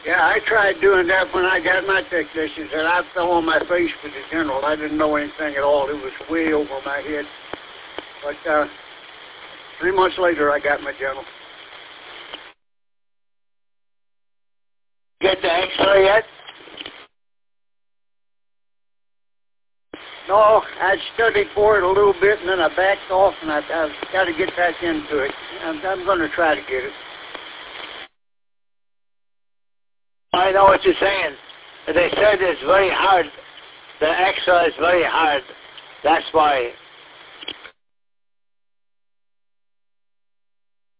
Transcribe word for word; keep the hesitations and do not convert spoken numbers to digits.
Yeah, I tried doing that when I got my technicians, and I fell on my face with the general. I didn't know anything at all. It was way over my head. But uh, three months later, I got my general. Get the X-ray yet? No, I studied for it a little bit, and then I backed off, and I, I've got to get back into it. I'm, I'm going to try to get it. I know what you're saying. They said it's very hard. The X-ray is very hard. That's why